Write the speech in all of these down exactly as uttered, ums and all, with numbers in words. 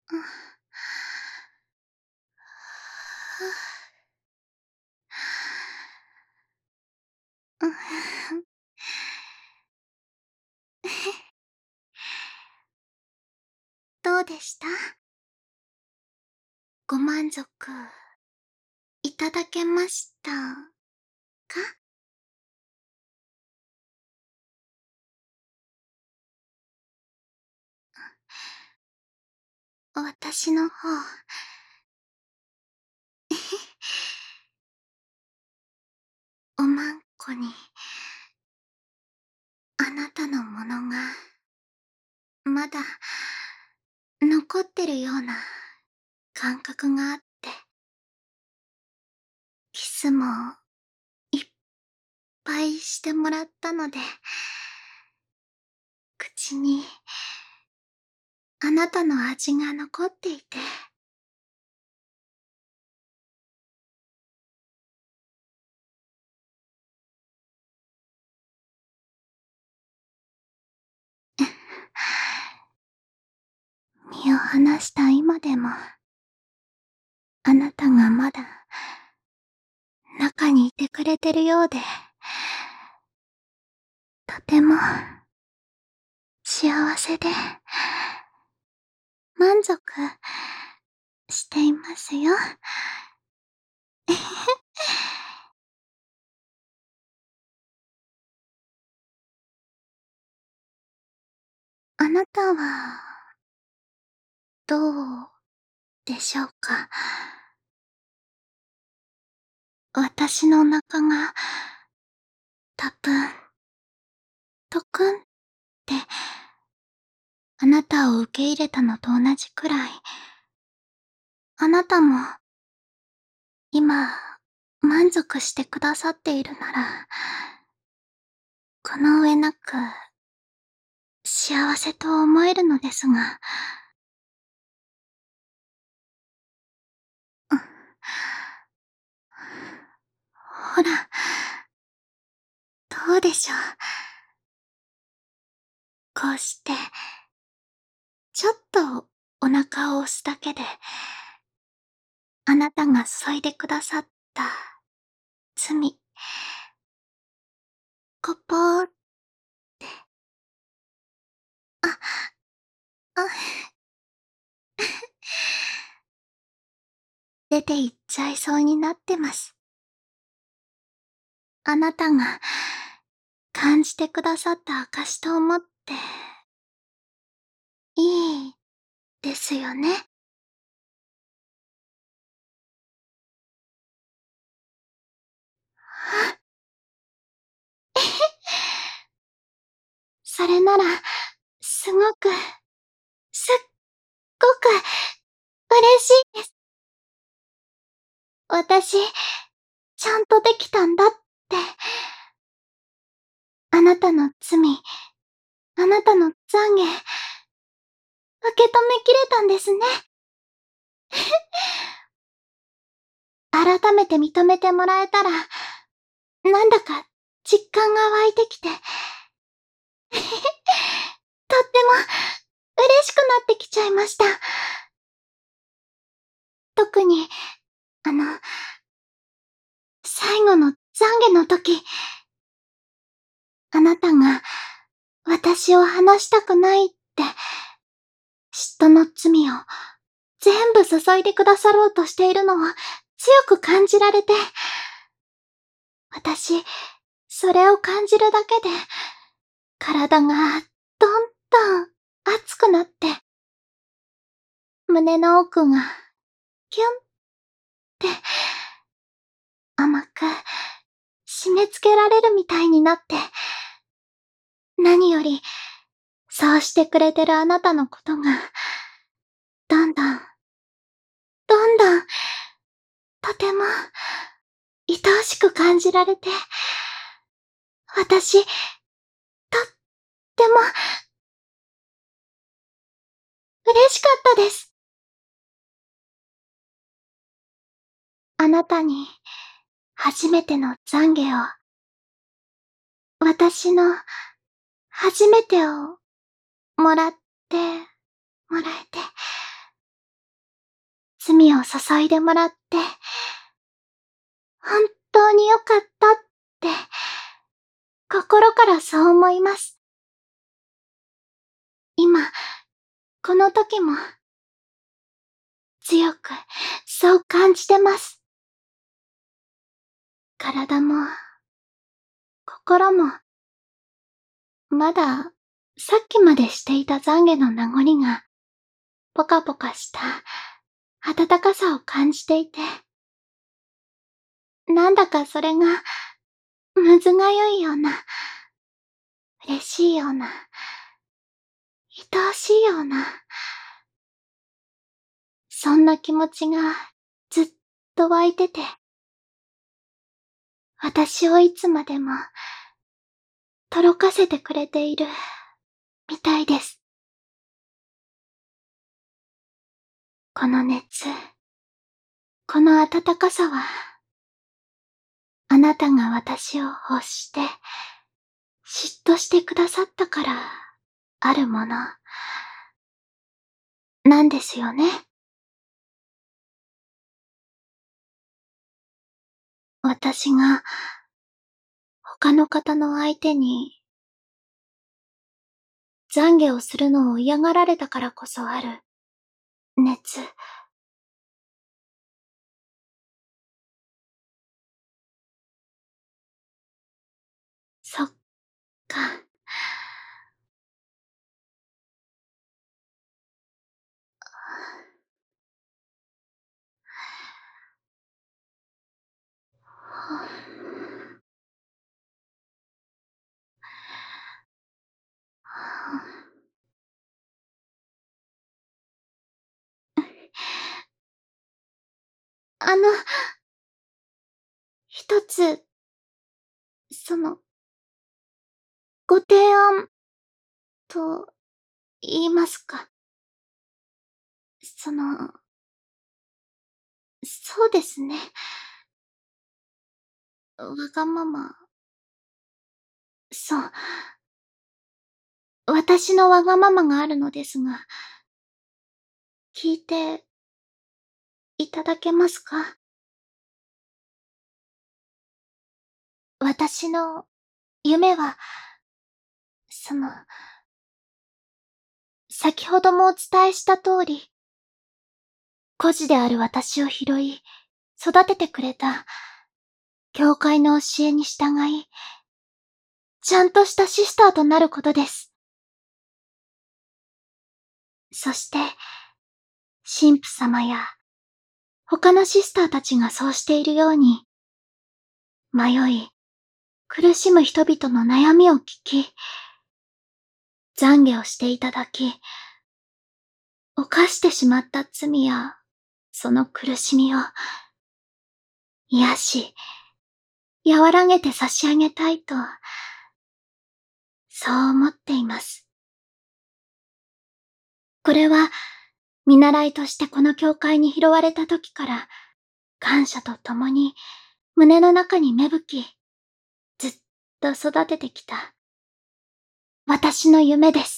どうでした？ご満足いただけましたか？私の方おまんこにあなたのものがまだ残ってるような感覚があって、キスもいっぱいしてもらったので、口にあなたの味が残っていて、身を離した今でも、あなたがまだ中にいてくれてるようで、とても幸せで満足していますよ。あなたはどうでしょうか。私のお腹がたぷんとくんってあなたを受け入れたのと同じくらい、あなたも今満足してくださっているなら、この上なく幸せと思えるのですが、うん、ほら、どうでしょう。こうして、ちょっとお腹を押すだけで、あなたが注いでくださった罪、こぽーって、あ、あ、出て行っちゃいそうになってます。あなたが感じてくださった証と思って、いいですよね。それなら、すごく、すっごく、嬉しいです。私、ちゃんとできたんだって。あなたの罪、あなたの懺悔、受け止めきれたんですね。改めて認めてもらえたら、なんだか実感が湧いてきて、とっても嬉しくなってきちゃいました。特に、あの、最後の懺悔の時、あなたが私を話したくないって嫉妬の罪を全部注いでくださろうとしているのを強く感じられて、私、それを感じるだけで体がどんどん熱くなって、胸の奥がキュンって甘く締め付けられるみたいになって、何よりそうしてくれてるあなたのことが、どんどん、どんどん、とても、愛おしく感じられて、私、とっても、嬉しかったです。あなたに、初めての懺悔を、私の、初めてを、もらって、もらえて、 罪を注いでもらって、本当によかったって、心からそう思います。今、この時も、強く、そう感じてます。体も、心も、まだ、さっきまでしていた懺悔の名残が、ポカポカした、温かさを感じていて、なんだかそれが、むずがゆいような、嬉しいような、愛おしいような、そんな気持ちがずっと湧いてて、私をいつまでも、とろかせてくれている、みたいです。この熱、この温かさは、あなたが私を欲して、嫉妬してくださったから、あるもの、なんですよね。私が、他の方の相手に、懺悔をするのを嫌がられたからこそある、熱。そっか。あの、一つ、その、ご提案、と、言いますか。その、そうですね。わがまま。そう。私のわがままがあるのですが、聞いて、いただけますか？私の、夢は、その、先ほどもお伝えした通り、孤児である私を拾い、育ててくれた、教会の教えに従い、ちゃんとしたシスターとなることです。そして、神父様や、他のシスターたちがそうしているように、迷い、苦しむ人々の悩みを聞き、懺悔をしていただき、犯してしまった罪や、その苦しみを、癒し、和らげて差し上げたいと、そう思っています。これは、見習いとしてこの教会に拾われた時から、感謝とともに、胸の中に芽吹き、ずっと育ててきた、私の夢です。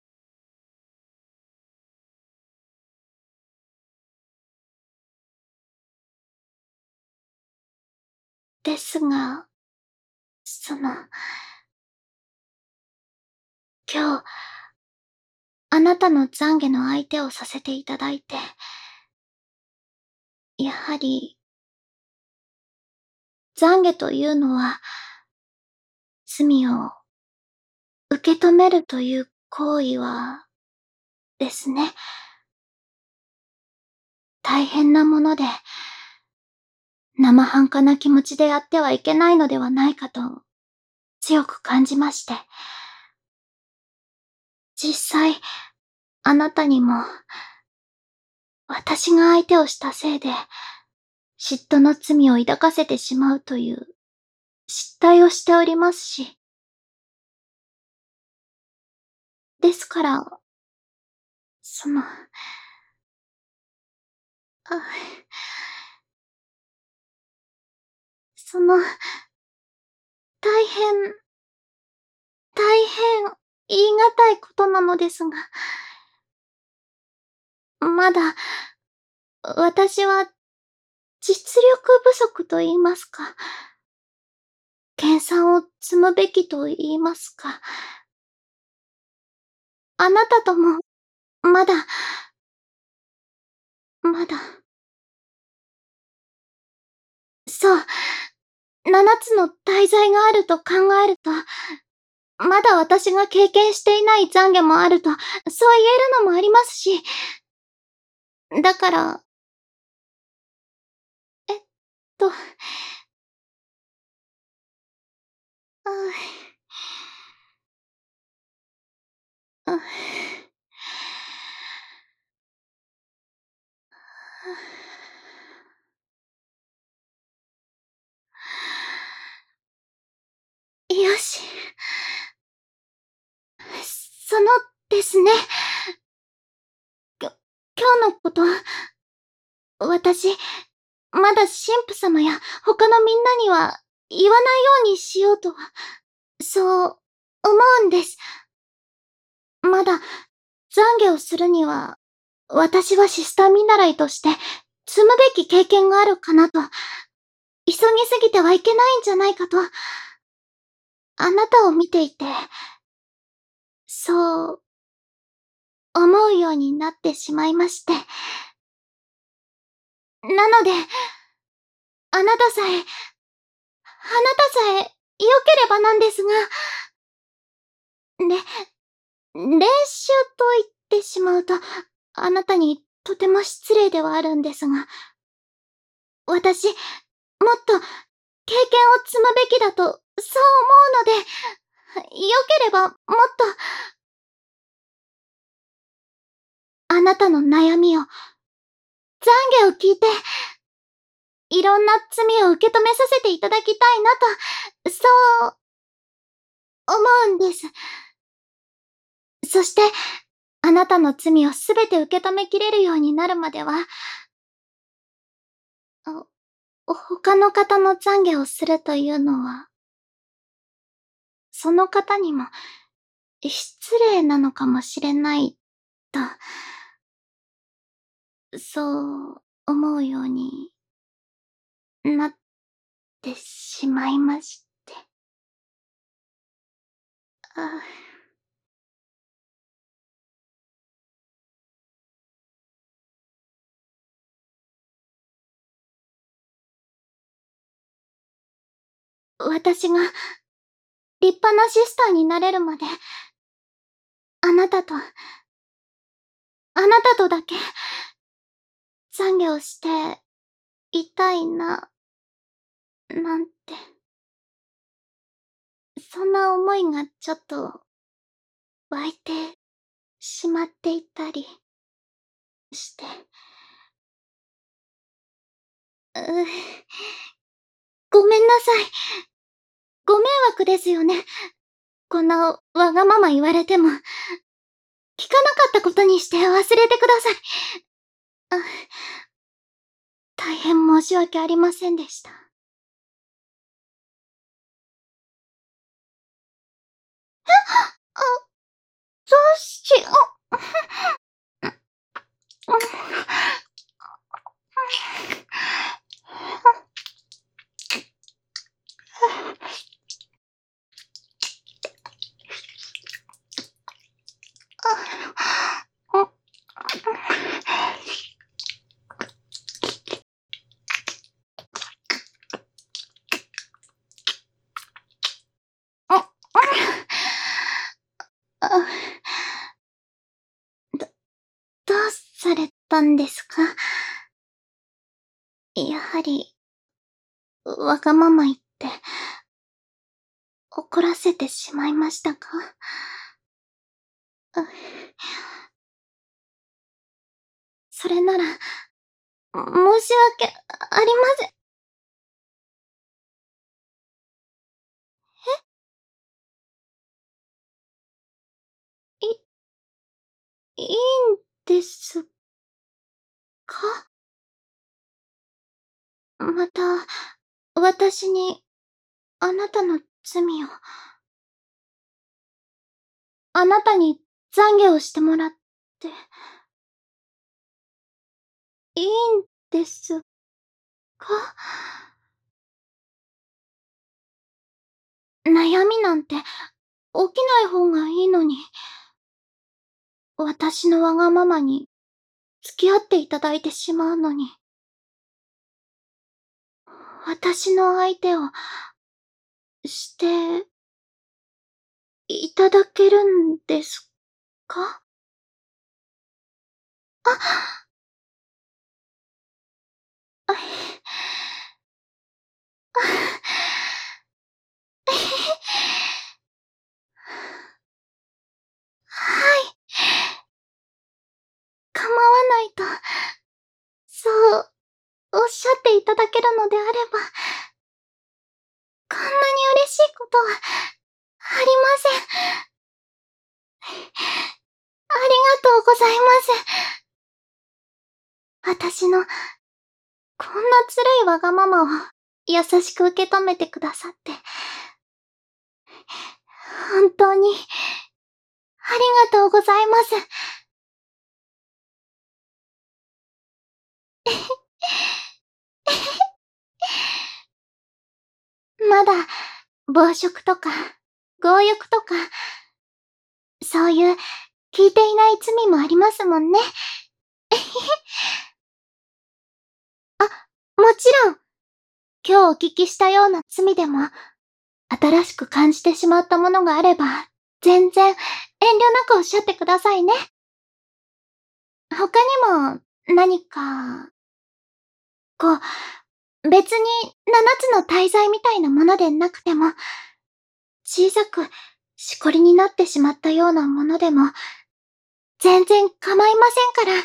ですが、その、今日、あなたの懺悔の相手をさせていただいて、やはり、懺悔というのは、罪を受け止めるという行為は、ですね。大変なもので、生半可な気持ちでやってはいけないのではないかと、強く感じまして。実際、あなたにも、私が相手をしたせいで、嫉妬の罪を抱かせてしまうという失態をしておりますし。ですから、その、あ、その、大変、大変言い難いことなのですが、まだ、 私は、実力不足と言いますか、研鑽を積むべきと言いますか、あなたとも、まだ、まだ。そう、七つの大罪があると考えると、まだ私が経験していない懺悔もあると、そう言えるのもありますし、だから、えっと、ああ、よし。そのですね、きょ、今日のこと、私、まだ神父様や他のみんなには言わないようにしようと、そう思うんです。まだ懺悔をするには、私はシスター見習いとして積むべき経験があるかなと、急ぎすぎてはいけないんじゃないかと、あなたを見ていて、そう思うようになってしまいまして。なので、あなたさえ、あなたさえ、良ければなんですが、れ、練習と言ってしまうと、あなたにとても失礼ではあるんですが、私、もっと経験を積むべきだと、そう思うので、良ければもっと、あなたの悩みを、懺悔を聞いて、いろんな罪を受け止めさせていただきたいなと、そう思うんです。そして、あなたの罪をすべて受け止めきれるようになるまでは、あ、他の方の懺悔をするというのは、その方にも失礼なのかもしれないと、そう思うようになってしまいまして。あ、私が立派なシスターになれるまで、あなたと、あなたとだけ、懺悔をしていたいな、なんて。そんな思いがちょっと湧いてしまっていたりして。うぅ、ごめんなさい。ご迷惑ですよね。こんなわがまま言われても。聞かなかったことにして忘れてください。あ、大変申し訳ありませんでした。え？あ、どうしよう。あ、ど、どうされたんですか？やはり、わがまま言って、怒らせてしまいましたか？あ、それなら、申し訳ありません。え？い、いいんですか？また、私に、あなたの罪を、あなたに懺悔をしてもらって、 いいんですか？悩みなんて起きない方がいいのに。私のわがままに付き合っていただいてしまうのに。私の相手をしていただけるんですか？あ、あ、はい。構わないと、そうおっしゃっていただけるのであれば、こんなに嬉しいことはありません。ありがとうございます。私の、こんなずるいわがままを優しく受け止めてくださって、本当に、ありがとうございます。まだ、暴食とか、強欲とか、そういう聞いていない罪もありますもんね。あ、もちろん、今日お聞きしたような罪でも、新しく感じてしまったものがあれば、全然遠慮なくおっしゃってくださいね。他にも、何か、こう、別に七つの大罪みたいなものでなくても、小さくしこりになってしまったようなものでも、全然構いませんから。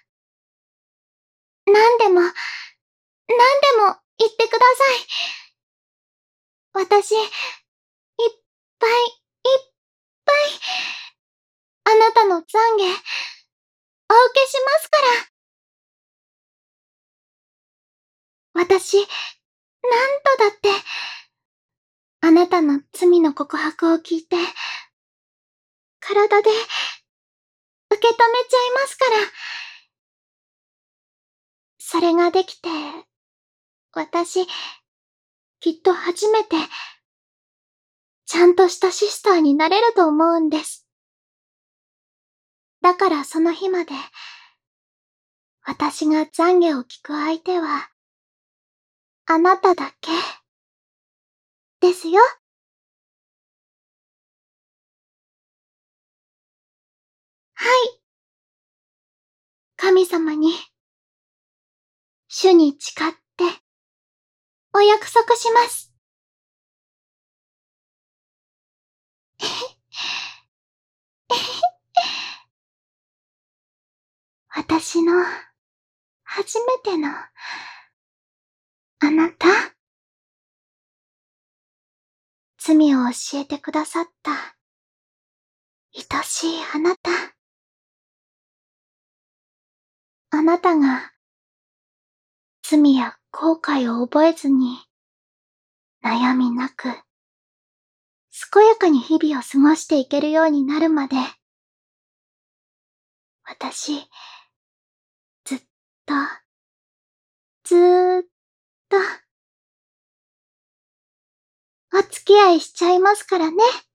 何でも、何でも言ってください。私、いっぱい、いっぱい、あなたの懺悔、お受けしますから。私、何度だって、あなたの罪の告白を聞いて、体で、受け止めちゃいますから。それができて、私、きっと初めて、ちゃんとしたシスターになれると思うんです。だからその日まで、私が懺悔を聞く相手は、あなただけ、ですよ。はい。神様に、主に誓って、お約束します。私の、初めての、あなた。罪を教えてくださった、愛しいあなた。あなたが、罪や後悔を覚えずに、悩みなく、健やかに日々を過ごしていけるようになるまで、私、ずっと、ずーっと、お付き合いしちゃいますからね。